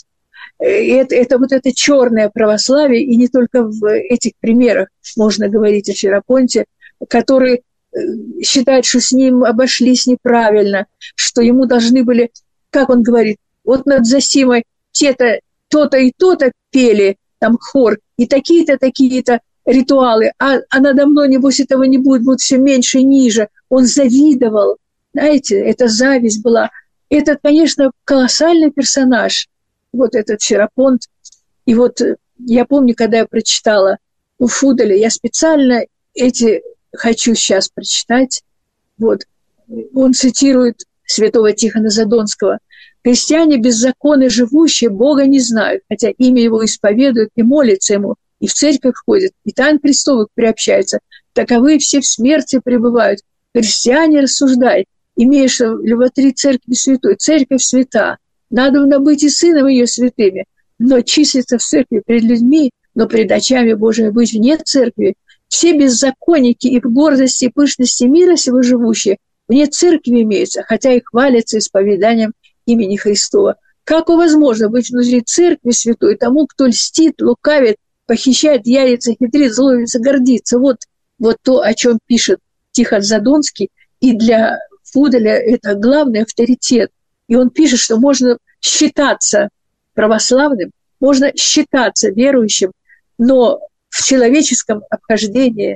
Это вот это черное православие, и не только в этих примерах можно говорить о Ферапонте, который считает, что с ним обошлись неправильно, что ему должны были, как он говорит, вот над Зосимой то-то и то-то пели, там хор, и такие-то, такие-то ритуалы, а надо мной, небось, этого не будет все меньше и ниже. Он завидовал, знаете, это зависть была. Это, конечно, колоссальный персонаж, вот этот Ферапонт. И вот я помню, когда я прочитала у Фуделя, я специально эти хочу сейчас прочитать. Вот. Он цитирует святого Тихона Задонского. «Христиане беззаконно живущие Бога не знают, хотя имя Его исповедуют и молятся Ему, и в церковь ходят, и тайн Христовых приобщаются. Таковые все в смерти пребывают. Христиане, рассуждай, имеешь люботри церкви святой, церковь свята. Надо быть и сыном ее святыми, но числиться в церкви перед людьми, но пред очами Божьими быть вне церкви. Все беззаконники и в гордости и пышности мира сего живущие вне церкви имеются, хотя и хвалятся исповеданием имени Христова. Как возможно быть внутри церкви святой тому, кто льстит, лукавит, похищает, ярится, хитрит, злобится, гордится? Вот то, о чем пишет Тихон Задонский, и для Фуделя это главный авторитет. И он пишет, что можно считаться православным, можно считаться верующим, но в человеческом обхождении,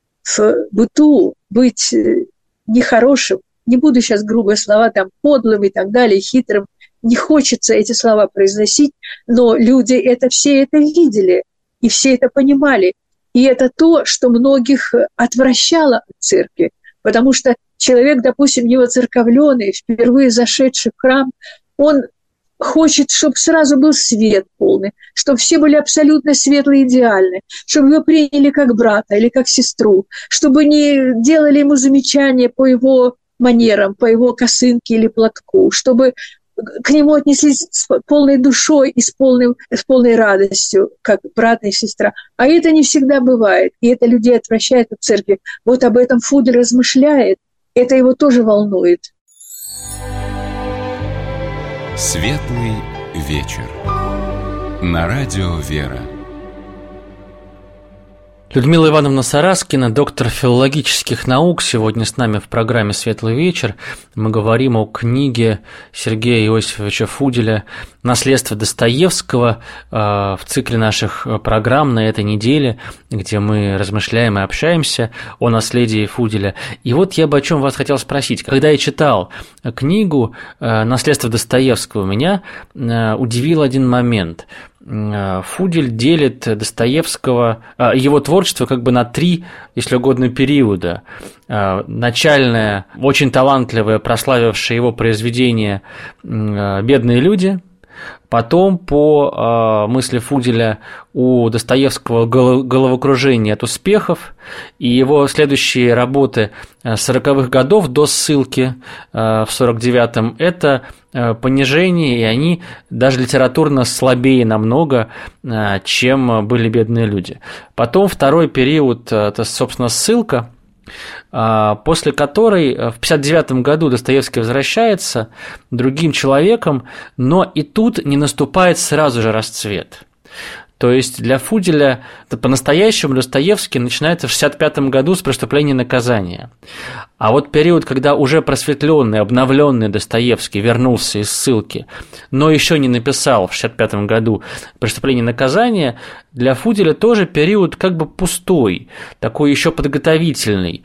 в быту быть нехорошим, не буду сейчас грубые слова, там, подлым и так далее, хитрым, не хочется эти слова произносить, но люди все это видели, и все это понимали. И это то, что многих отвращало от церкви, потому что человек, допустим, невоцерковленный, впервые зашедший в храм, он хочет, чтобы сразу был свет полный, чтобы все были абсолютно светлые, идеальны, чтобы его приняли как брата или как сестру, чтобы не делали ему замечания по его манерам, по его косынке или платку, чтобы к нему отнеслись с полной душой и с полной радостью, как брат и сестра. А это не всегда бывает, и это людей отвращает от церкви. Вот об этом Фудель размышляет, это его тоже волнует. Светлый вечер. На радио «Вера». Людмила Ивановна Сараскина, доктор филологических наук, сегодня с нами в программе «Светлый вечер». Мы говорим о книге Сергея Иосифовича Фуделя «Наследство Достоевского» в цикле наших программ на этой неделе, где мы размышляем и общаемся о наследии Фуделя. И вот я бы о чем вас хотел спросить. Когда я читал книгу «Наследство Достоевского», меня удивил один момент – Фудель делит Достоевского, его творчество как бы на 3, если угодно, периода. Начальное, очень талантливое, прославившее его произведение «Бедные люди». Потом, по мысли Фуделя, у Достоевского головокружение от успехов, и его следующие работы 40-х годов до ссылки в 49-м – это понижение, и они даже литературно слабее намного, чем были «Бедные люди». Потом второй период – это, собственно, ссылка, после которой в 1959 году Достоевский возвращается другим человеком, но и тут не наступает сразу же расцвет. То есть для Фуделя по-настоящему Достоевский начинается в 1965 году с «Преступления и наказания». А вот период, когда уже просветленный, обновленный Достоевский вернулся из ссылки, но еще не написал в 1965 году «Преступление и наказание», для Фуделя тоже период как бы пустой, такой еще подготовительный.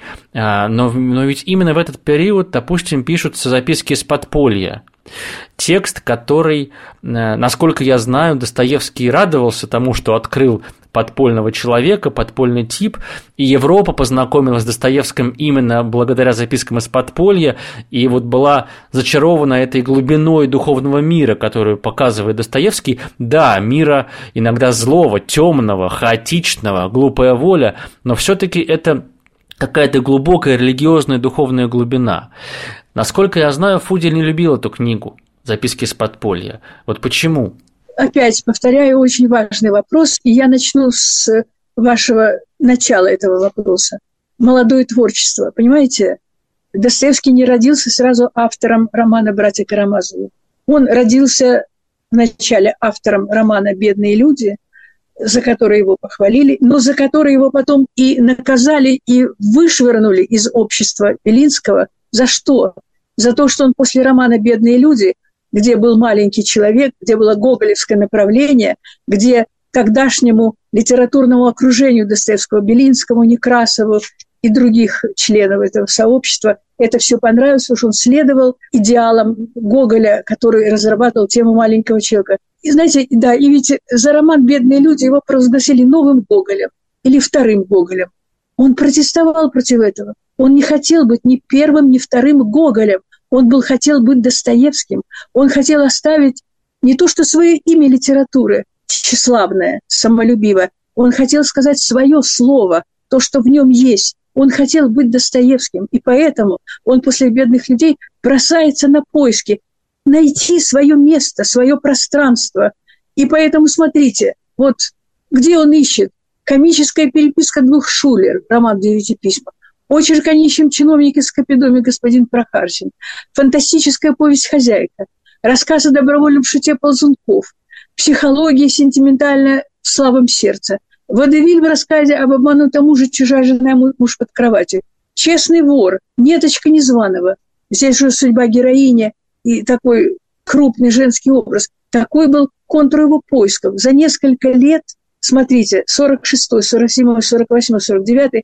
Но ведь именно в этот период, допустим, пишутся записки из подполья. Текст, который, насколько я знаю, Достоевский радовался тому, что открыл подпольного человека, подпольный тип, и Европа познакомилась с Достоевским именно благодаря запискам из подполья, и вот была зачарована этой глубиной духовного мира, которую показывает Достоевский, да, мира иногда злого, темного, хаотичного, глупая воля, но все-таки это какая-то глубокая религиозная духовная глубина. Насколько я знаю, Фудель не любил эту книгу «Записки из подполья». Вот почему? Опять повторяю, очень важный вопрос, и я начну с вашего начала этого вопроса. Молодое творчество, понимаете? Достоевский не родился сразу автором романа «Братья Карамазовы». Он родился вначале автором романа «Бедные люди», за который его похвалили, но за который его потом и наказали, и вышвырнули из общества Белинского. За что? За то, что он после романа «Бедные люди», где был маленький человек, где было гоголевское направление, где тогдашнему литературному окружению Достоевского, Белинскому, Некрасову и других членов этого сообщества это все понравилось, потому что он следовал идеалам Гоголя, который разрабатывал тему маленького человека. И знаете, да, и ведь за роман «Бедные люди» его провозгласили новым Гоголем или вторым Гоголем. Он протестовал против этого. Он не хотел быть ни первым, ни вторым Гоголем. Он хотел быть Достоевским. Он хотел оставить не то что свое имя литературы, тщеславное, самолюбивое. Он хотел сказать свое слово, то, что в нем есть. Он хотел быть Достоевским. И поэтому он после «Бедных людей» бросается на поиски, найти свое место, свое пространство. И поэтому, смотрите, вот где он ищет. Комическая переписка двух Шулер, роман в 9 письмах. Очерк о нищем чиновнике Скопидоме господин Прохарчин. Фантастическая повесть «Хозяйка». Рассказ о добровольном шуте Ползунков. Психология сентиментальная в слабом сердце. Водевиль в рассказе об обманутом муже, чужая жена, муж под кроватью. Честный вор, Неточка Незваного. Здесь же судьба героини и такой крупный женский образ. Такой был контур его поисков. За несколько лет, смотрите, 46-й, 47-й, 48-й, 49-й,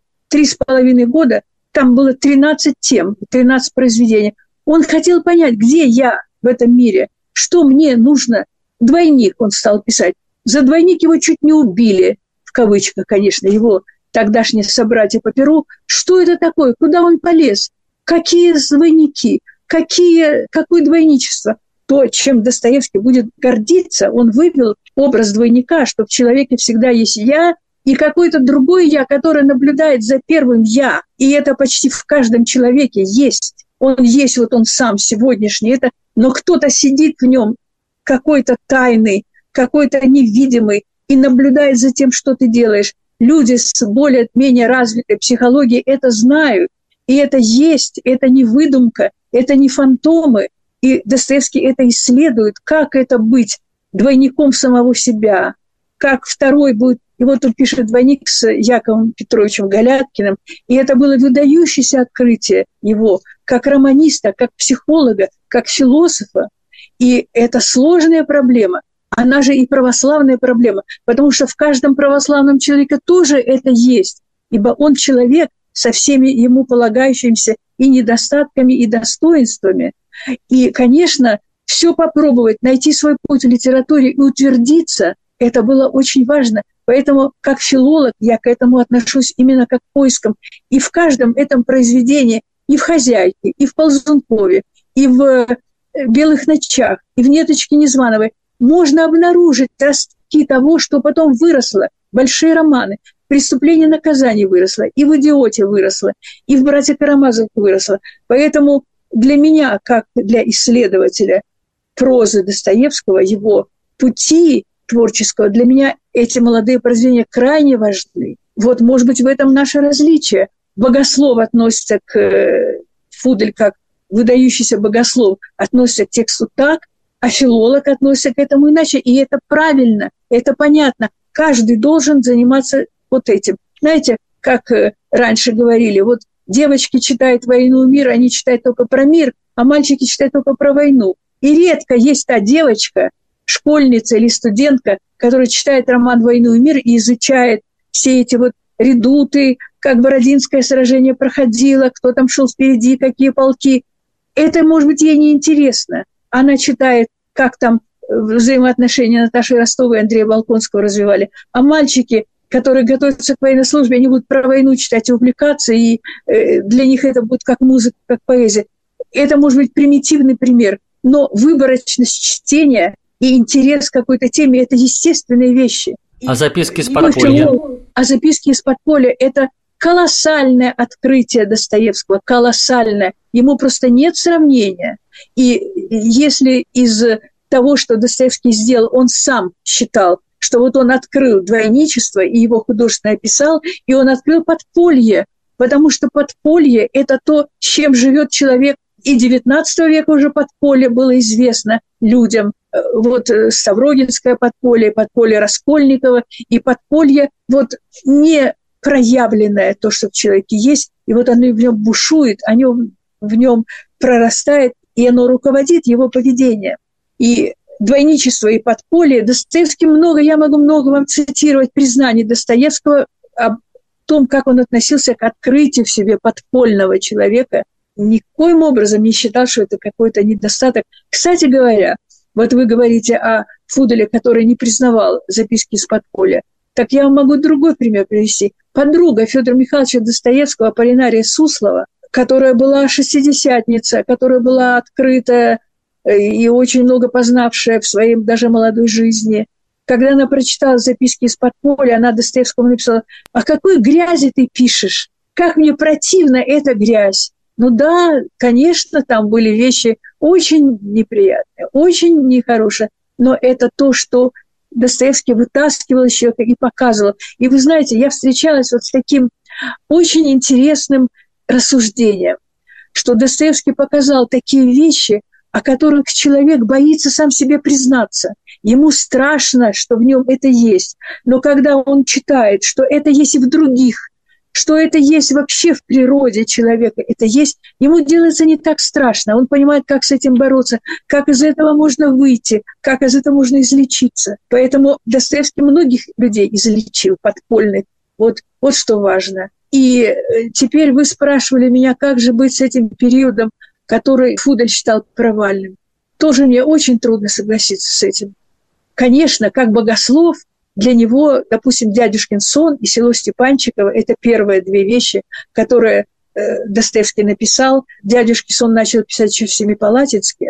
3,5 года, там было 13 тем, 13 произведений. Он хотел понять, где я в этом мире, что мне нужно. Двойник он стал писать. За двойник его чуть не убили, в кавычках, конечно, его тогдашние собратья по перу. Что это такое? Куда он полез? Какие двойники? Какое двойничество? То, чем Достоевский будет гордиться, он вывел образ двойника, что в человеке всегда есть «я», и какое-то другое «я», которое наблюдает за первым «я». И это почти в каждом человеке есть. он есть, вот он сам сегодняшний, но кто-то сидит в нем, какой-то тайный, какой-то невидимый, и наблюдает за тем, что ты делаешь. Люди с более-менее развитой психологией это знают, и это есть, это не выдумка, это не фантомы. И Достоевский это исследует, как это быть двойником самого себя, как второй будет. И вот он пишет «Двойник» с Яковом Петровичем Галяткиным, и это было выдающееся открытие его как романиста, как психолога, как философа. И это сложная проблема, она же и православная проблема, потому что в каждом православном человеке тоже это есть, ибо он человек со всеми ему полагающимися и недостатками, и достоинствами. И, конечно, все попробовать, найти свой путь в литературе и утвердиться, это было очень важно. Поэтому, как филолог, я к этому отношусь именно как к поискам. И в каждом этом произведении, и в «Хозяйке», и в «Ползункове», и в «Белых ночах», и в «Неточке Незвановой» можно обнаружить ростки того, что потом выросло. Большие романы. «Преступление и наказание» выросло, и в «Идиоте» выросло, и в «Братьях Карамазовых» выросло. Поэтому для меня, как для исследователя прозы Достоевского, его пути творческого, для меня эти молодые произведения крайне важны. Вот, может быть, в этом наше различие. Богослов относится к Фудель, как выдающийся богослов, относится к тексту так, а филолог относится к этому иначе. И это правильно, это понятно. Каждый должен заниматься вот этим. Знаете, как раньше говорили, вот девочки читают «Войну и мир», они читают только про мир, а мальчики читают только про войну. И редко есть та девочка, школьница или студентка, которая читает роман «Войну и мир» и изучает все эти вот редуты, как Бородинское сражение проходило, кто там шел впереди, какие полки. Это, может быть, ей не интересно. Она читает, как там взаимоотношения Наташи Ростовой и Андрея Болконского развивали. А мальчики, которые готовятся к военной службе, они будут про войну читать и увлекаться, и для них это будет как музыка, как поэзия. Это, может быть, примитивный пример, но выборочность чтения и интерес к какой-то теме – это естественные вещи. А записки из подполья? А записки из подполья – это колоссальное открытие Достоевского, колоссальное. Ему просто нет сравнения. И если из того, что Достоевский сделал, он сам считал, что вот он открыл двойничество и его художественно описал, и он открыл подполье, потому что подполье – это то, чем живет человек. И XIX века уже подполье было известно людям. Вот Ставрогинское подполье, подполье Раскольникова, и подполье вот не проявленное, то, что в человеке есть, и вот оно в нем бушует, оно в нем прорастает, и оно руководит его поведением. И двойничество и подполье, Достоевский я могу много вам цитировать признаний Достоевского о том, как он относился к открытию в себе подпольного человека, никоим образом не считал, что это какой-то недостаток. Кстати говоря, вот вы говорите о Фуделе, который не признавал записки из подполья. Так я вам могу другой пример привести. Подруга Федора Михайловича Достоевского, Аполлинария Суслова, которая была шестидесятница, которая была открытая и очень много познавшая в своей даже молодой жизни. Когда она прочитала записки из подполья, она Достоевскому написала: «О какой грязи ты пишешь? Как мне противна эта грязь!» Ну да, конечно, там были вещи очень неприятные, очень нехорошие, но это то, что Достоевский вытаскивал из человека и показывал. И вы знаете, я встречалась вот с таким очень интересным рассуждением, что Достоевский показал такие вещи, о которых человек боится сам себе признаться. Ему страшно, что в нем это есть. Но когда он читает, что это есть и в других, что это есть вообще в природе человека, это есть, ему делается не так страшно. Он понимает, как с этим бороться, как из этого можно выйти, как из этого можно излечиться. Поэтому Достоевский многих людей излечил, подпольных. Вот что важно. И теперь вы спрашивали меня, как же быть с этим периодом, который Фудель считал провальным. Тоже мне очень трудно согласиться с этим. Конечно, как богослов, для него, допустим, «Дядюшкин сон» и «Село Степанчиково» – это первые две вещи, которые Достоевский написал. «Дядюшкин сон» начал писать еще в Семипалатинске,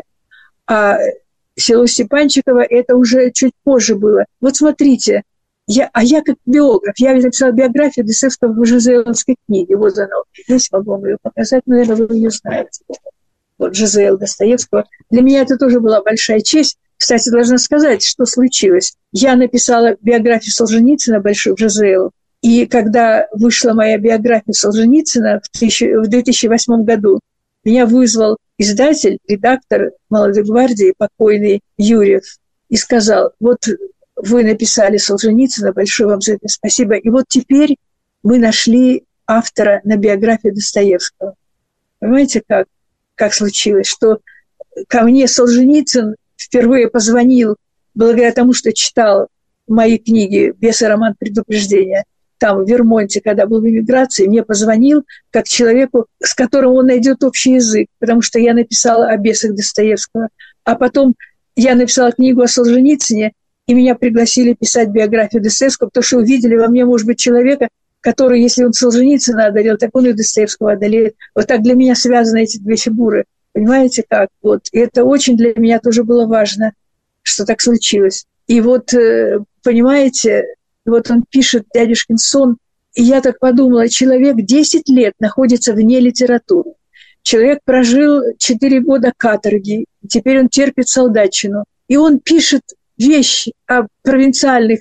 а «Село Степанчиково» – это уже чуть позже было. Вот смотрите, я как биограф, я написала биографию Достоевского в Жизейловской книге. Вот она здесь, могу вам ее показать, наверное, вы ее знаете. вот Жизель Достоевского. Для меня это тоже была большая честь. Кстати, должна сказать, что случилось. Я написала биографию Солженицына, большую Жизель, и когда вышла моя биография Солженицына в 2008 году, меня вызвал издатель, редактор «Молодой гвардии», покойный Юрьев, и сказал: вот вы написали Солженицына, большое вам за это спасибо, и вот теперь мы нашли автора на биографию Достоевского. Понимаете, как случилось, что ко мне Солженицын впервые позвонил благодаря тому, что читал мои книги «Бес и роман предупреждения». Там, в Вермонте, когда был в эмиграции, мне позвонил как человеку, с которым он найдет общий язык, потому что я написала о бесах Достоевского. А потом я написала книгу о Солженицыне, и меня пригласили писать биографию Достоевского, потому что увидели во мне, может быть, человека, который, если он Солженицына одолел, так он и Достоевского одолеет. Вот так для меня связаны эти две фигуры. Понимаете, как? Вот. И это очень для меня тоже было важно, что так случилось. И вот, понимаете, вот он пишет, дядюшкин сон, и я так подумала, человек 10 лет находится вне литературы. Человек прожил 4 года каторги, теперь он терпит солдатчину. И он пишет вещи о провинциальных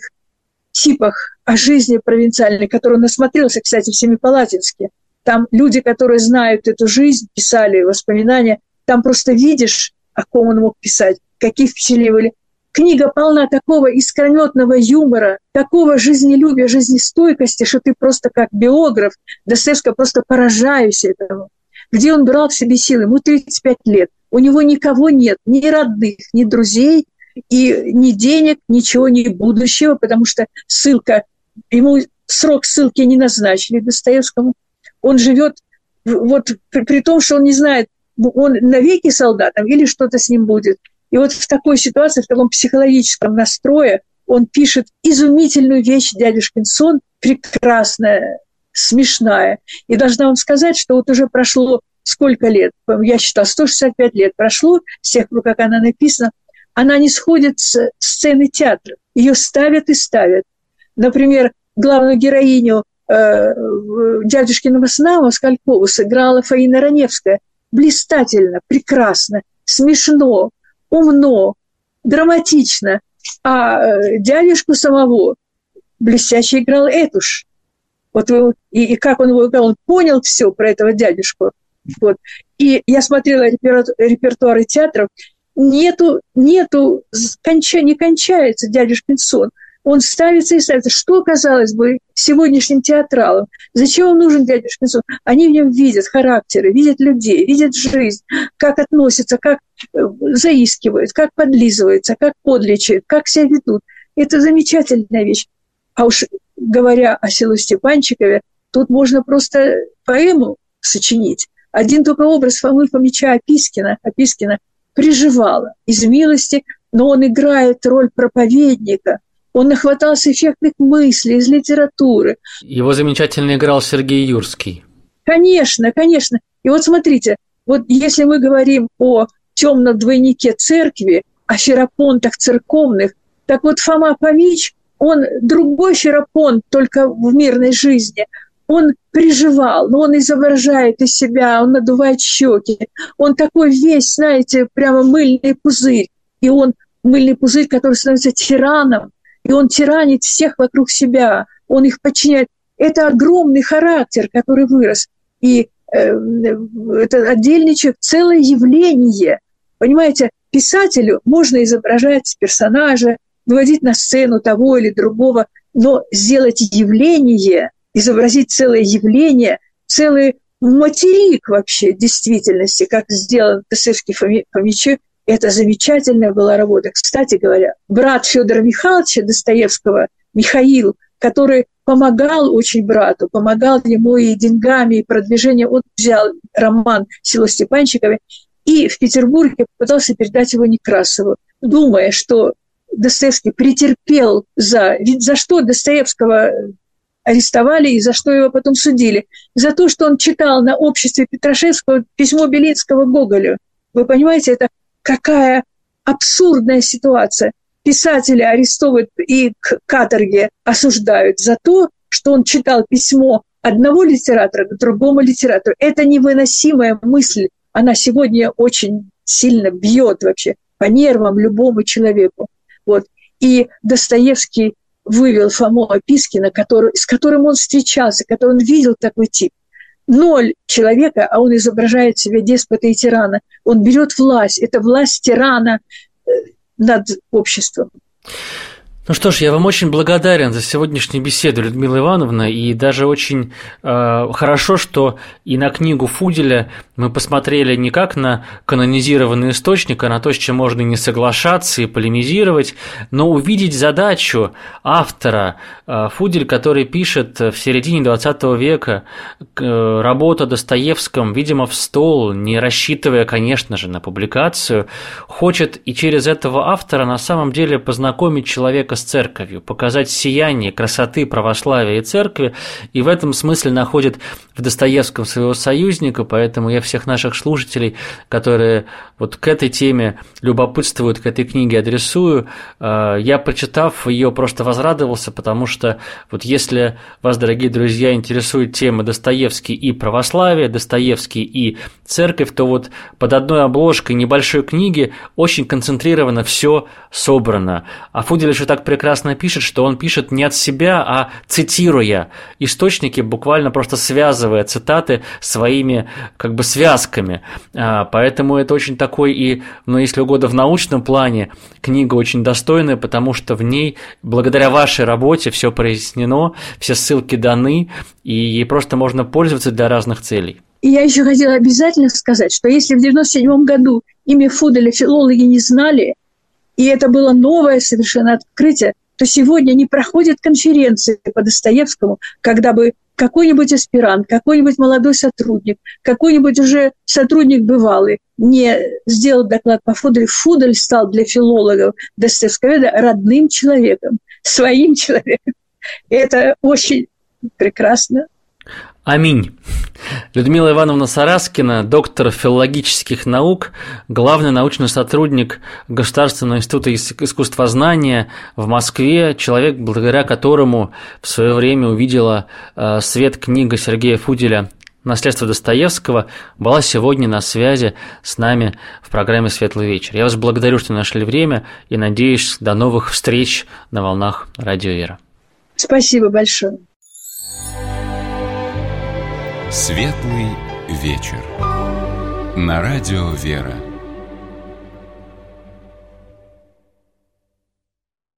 типах, о жизни провинциальной, которую он насмотрелся, кстати, в Семипалатинске. Там люди, которые знают эту жизнь, писали воспоминания. Там просто видишь, о ком он мог писать, какие впечатления были. Книга полна такого искрометного юмора, такого жизнелюбия, жизнестойкости, что ты просто как биограф Достоевского просто поражаешься этому. Где он брал в себе силы? Ему 35 лет. У него никого нет, ни родных, ни друзей, и ни денег, ничего, ни будущего, потому что ссылка, ему срок ссылки не назначили Достоевскому. Он живет вот при том, что он не знает, он навеки солдатом или что-то с ним будет. И вот в такой ситуации, в таком психологическом настрое он пишет изумительную вещь «Дядюшкин сон», прекрасная, смешная. И должна вам сказать, что вот уже прошло сколько лет? Я считала, 165 лет прошло с тех пор, как она написана. Она не сходит с сцены театра. Ее ставят и ставят. Например, главную героиню «Дядюшкиного сна» Москалькову сыграла Фаина Раневская. Блистательно, прекрасно, смешно, умно, драматично. А дядюшку самого блестяще играл Этуш. Вот и как он его играл, он понял все про этого дядюшку. Вот. И я смотрела репертуары театров, не кончается «Дядюшкин сон». Он ставится и ставится. Что, казалось бы, сегодняшним театралам? Зачем им нужен «Дядюшкин сон»? Они в нем видят характеры, видят людей, видят жизнь, как относятся, как заискивают, как подлизываются, как подлечат, как себя ведут. Это замечательная вещь. А уж говоря о селу Степанчикове, тут можно просто поэму сочинить. Один только образ Фомы Фомича Опискина приживала из милости, но он играет роль проповедника. Он нахватался эффектных мыслей из литературы. Его замечательно играл Сергей Юрский. Конечно, конечно. И вот смотрите, вот если мы говорим о темном двойнике церкви, о ферапонтах церковных, так вот Фома Фомич, он другой ферапонт, только в мирной жизни. Он приживал, но он изображает из себя, он надувает щеки. Он такой весь, знаете, прямо мыльный пузырь. И он мыльный пузырь, который становится тираном. И он тиранит всех вокруг себя. Он их подчиняет. Это огромный характер, который вырос. И это отдельный человек, целое явление. Понимаете, писателю можно изображать персонажа, выводить на сцену того или другого, но сделать явление, изобразить целое явление, целый материк вообще действительности, как сделал Достоевский Фомичу, это замечательная была работа. Кстати говоря, брат Федора Михайловича Достоевского, Михаил, который помогал очень брату, помогал ему и деньгами, и продвижением. Он взял роман «Село Степанчикове» и в Петербурге пытался передать его Некрасову, думая, что Достоевский претерпел за что Достоевского арестовали и за что его потом судили. За то, что он читал на обществе Петрашевского письмо Белинского Гоголю. Вы понимаете, это какая абсурдная ситуация. Писателя арестовывают и к каторге осуждают за то, что он читал письмо одного литератора к другому литератору. Это невыносимая мысль она сегодня очень сильно бьет вообще по нервам любому человеку. Вот. И Достоевский вывел Фому Опискина, с которым он встречался, который он видел такой тип. 0 человека, а он изображает себя деспота и тирана. Он берет власть. Это власть тирана над обществом. Ну что ж, я вам очень благодарен за сегодняшнюю беседу, Людмила Ивановна, и даже очень хорошо, что и на книгу Фуделя мы посмотрели не как на канонизированный источник, а на то, с чем можно не соглашаться и полемизировать, но увидеть задачу автора. Фудель, который пишет в середине XX века работу о Достоевском, видимо, в стол, не рассчитывая, конечно же, на публикацию, хочет и через этого автора на самом деле познакомить человека с церковью, показать сияние красоты православия и церкви, и в этом смысле находит в Достоевском своего союзника, поэтому я всех наших слушателей, которые вот к этой теме любопытствуют, к этой книге адресую. Я, прочитав ее, просто возрадовался, потому что вот если вас, дорогие друзья, интересует тема Достоевский и православие, Достоевский и церковь, то вот под одной обложкой небольшой книги очень концентрированно все собрано. А Фудель еще так прекрасно пишет, что он пишет не от себя, а цитируя источники, буквально просто связывая цитаты своими как бы связками. Поэтому это очень такой и, ну, если угодно, в научном плане книга очень достойная, потому что в ней, благодаря вашей работе, все прояснено, все ссылки даны, и ей просто можно пользоваться для разных целей. И я еще хотела обязательно сказать, что если в 1997 году имя Фуделя филологи не знали, и это было новое совершенно открытие, то сегодня не проходят конференции по Достоевскому, когда бы какой-нибудь аспирант, какой-нибудь молодой сотрудник, какой-нибудь уже сотрудник бывалый не сделал доклад по Фуделю. Фудель стал для филологов Достоевского родным человеком, своим человеком. И это очень прекрасно. Аминь. Людмила Ивановна Сараскина, доктор филологических наук, главный научный сотрудник Государственного института искусствознания в Москве, человек, благодаря которому в свое время увидела свет книга Сергея Фуделя «Наследство Достоевского», была сегодня на связи с нами в программе «Светлый вечер». Я вас благодарю, что нашли время, и надеюсь, до новых встреч на волнах Радио Вера. Спасибо большое. Светлый вечер на Радио Вера.